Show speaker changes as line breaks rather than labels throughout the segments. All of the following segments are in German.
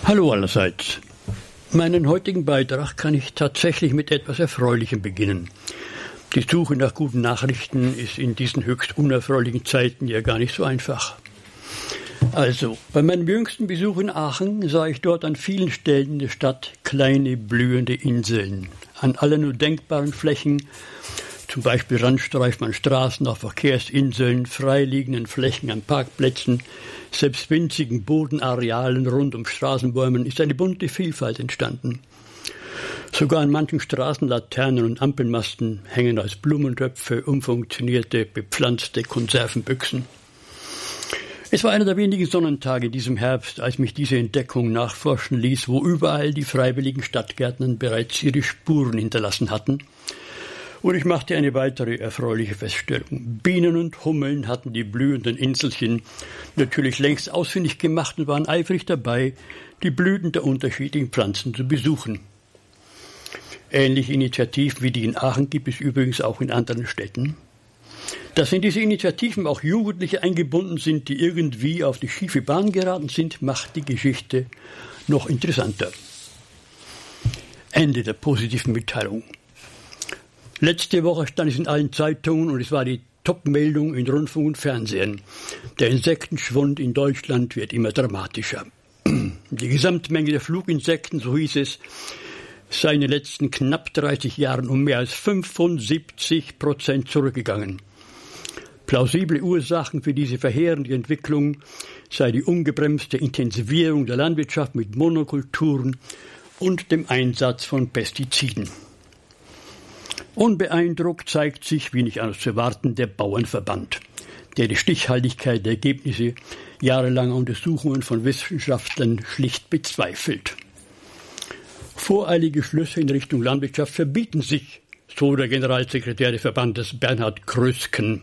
Hallo allerseits. Meinen heutigen Beitrag kann ich tatsächlich mit etwas Erfreulichem beginnen. Die Suche nach guten Nachrichten ist in diesen höchst unerfreulichen Zeiten ja gar nicht so einfach. Also, bei meinem jüngsten Besuch in Aachen sah ich dort an vielen Stellen in der Stadt kleine, blühende Inseln. An allen nur denkbaren Flächen, zum Beispiel Randstreifen an Straßen, auf Verkehrsinseln, freiliegenden Flächen an Parkplätzen, selbst winzigen Bodenarealen rund um Straßenbäumen ist eine bunte Vielfalt entstanden. Sogar an manchen Straßenlaternen und Ampelmasten hängen als Blumentöpfe umfunktionierte, bepflanzte Konservenbüchsen. Es war einer der wenigen Sonnentage in diesem Herbst, als mich diese Entdeckung nachforschen ließ, wo überall die freiwilligen Stadtgärtner bereits ihre Spuren hinterlassen hatten. Und ich machte eine weitere erfreuliche Feststellung. Bienen und Hummeln hatten die blühenden Inselchen natürlich längst ausfindig gemacht und waren eifrig dabei, die Blüten der unterschiedlichen Pflanzen zu besuchen. Ähnliche Initiativen wie die in Aachen gibt es übrigens auch in anderen Städten. Dass in diese Initiativen auch Jugendliche eingebunden sind, die irgendwie auf die schiefe Bahn geraten sind, macht die Geschichte noch interessanter. Ende der positiven Mitteilung. Letzte Woche stand es in allen Zeitungen und es war die Top-Meldung in Rundfunk und Fernsehen. Der Insektenschwund in Deutschland wird immer dramatischer. Die Gesamtmenge der Fluginsekten, so hieß es, sei in den letzten knapp 30 Jahren um mehr als 75% zurückgegangen. Plausible Ursachen für diese verheerende Entwicklung sei die ungebremste Intensivierung der Landwirtschaft mit Monokulturen und dem Einsatz von Pestiziden. Unbeeindruckt zeigt sich, wie nicht anders zu erwarten, der Bauernverband, der die Stichhaltigkeit der Ergebnisse jahrelanger Untersuchungen von Wissenschaftlern schlicht bezweifelt. Voreilige Schlüsse in Richtung Landwirtschaft verbieten sich, so der Generalsekretär des Verbandes Bernhard Krösken.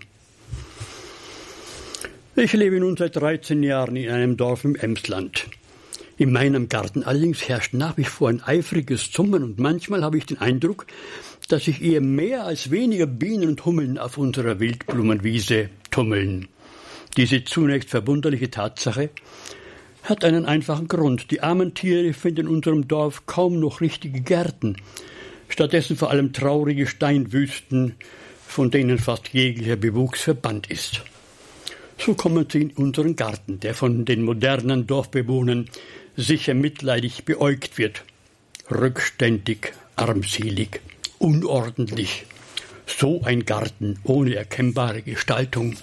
Ich lebe nun seit 13 Jahren in einem Dorf im Emsland. In meinem Garten allerdings herrscht nach wie vor ein eifriges Summen und manchmal habe ich den Eindruck, dass sich eher mehr als weniger Bienen und Hummeln auf unserer Wildblumenwiese tummeln. Diese zunächst verwunderliche Tatsache hat einen einfachen Grund. Die armen Tiere finden in unserem Dorf kaum noch richtige Gärten. Stattdessen vor allem traurige Steinwüsten, von denen fast jeglicher Bewuchs verbannt ist. So kommen sie in unseren Garten, der von den modernen Dorfbewohnern sicher mitleidig beäugt wird. Rückständig, armselig, unordentlich. So ein Garten ohne erkennbare Gestaltung.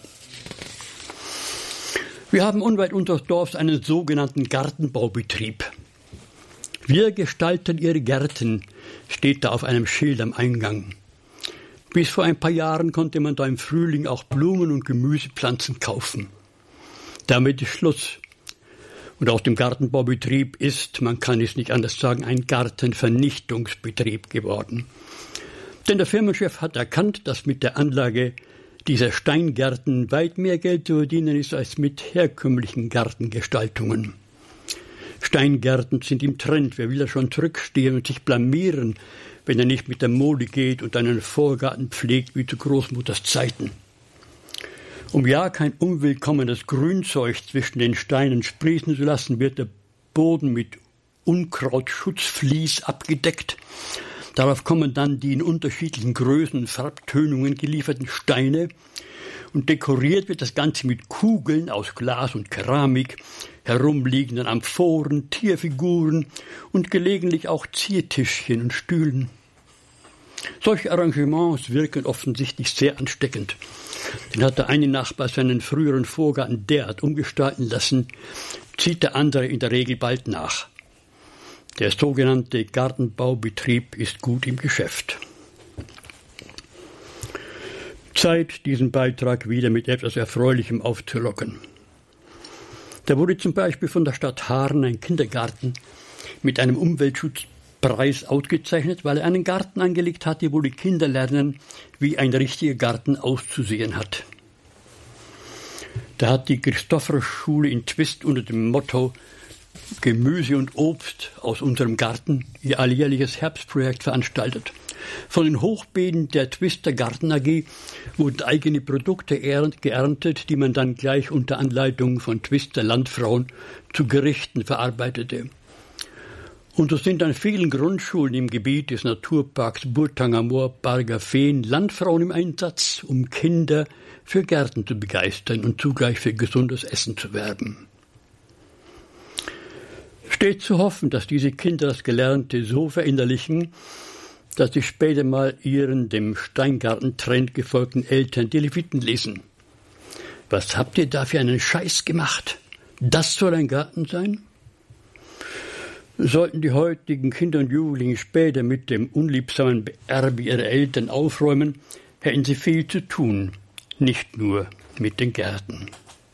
Wir haben unweit unseres Dorfs einen sogenannten Gartenbaubetrieb. Wir gestalten Ihre Gärten, steht da auf einem Schild am Eingang. Bis vor ein paar Jahren konnte man da im Frühling auch Blumen- und Gemüsepflanzen kaufen. Damit ist Schluss. Und aus dem Gartenbaubetrieb ist, man kann es nicht anders sagen, ein Gartenvernichtungsbetrieb geworden. Denn der Firmenchef hat erkannt, dass mit der Anlage dieser Steingärten weit mehr Geld zu verdienen ist als mit herkömmlichen Gartengestaltungen. Steingärten sind im Trend. Wer will da schon zurückstehen und sich blamieren, wenn er nicht mit der Mode geht und einen Vorgarten pflegt wie zu Großmutters Zeiten? Um ja kein unwillkommenes Grünzeug zwischen den Steinen sprießen zu lassen, wird der Boden mit Unkrautschutzvlies abgedeckt. Darauf kommen dann die in unterschiedlichen Größen und Farbtönungen gelieferten Steine und dekoriert wird das Ganze mit Kugeln aus Glas und Keramik, herumliegenden Amphoren, Tierfiguren und gelegentlich auch Ziertischchen und Stühlen. Solche Arrangements wirken offensichtlich sehr ansteckend. Denn hat der eine Nachbar seinen früheren Vorgarten derart umgestalten lassen, zieht der andere in der Regel bald nach. Der sogenannte Gartenbaubetrieb ist gut im Geschäft. Zeit, diesen Beitrag wieder mit etwas Erfreulichem aufzulocken. Da wurde zum Beispiel von der Stadt Haaren ein Kindergarten mit einem Umweltschutzpreis ausgezeichnet, weil er einen Garten angelegt hatte, wo die Kinder lernen, wie ein richtiger Garten auszusehen hat. Da hat die Christophorus-Schule in Twist unter dem Motto Gemüse und Obst aus unserem Garten ihr alljährliches Herbstprojekt veranstaltet. Von den Hochbeeten der Twister Garten AG wurden eigene Produkte geerntet, die man dann gleich unter Anleitung von Twister Landfrauen zu Gerichten verarbeitete. Und so sind an vielen Grundschulen im Gebiet des Naturparks Burgtanger Moor Barger Feen Landfrauen im Einsatz, um Kinder für Gärten zu begeistern und zugleich für gesundes Essen zu werben. Steht zu hoffen, dass diese Kinder das Gelernte so verinnerlichen, dass sie später mal ihren dem Steingartentrend gefolgten Eltern die Leviten lesen. Was habt ihr da für einen Scheiß gemacht? Das soll ein Garten sein? Sollten die heutigen Kinder und Jugendlichen später mit dem unliebsamen Erbe ihrer Eltern aufräumen, hätten sie viel zu tun, nicht nur mit den Gärten.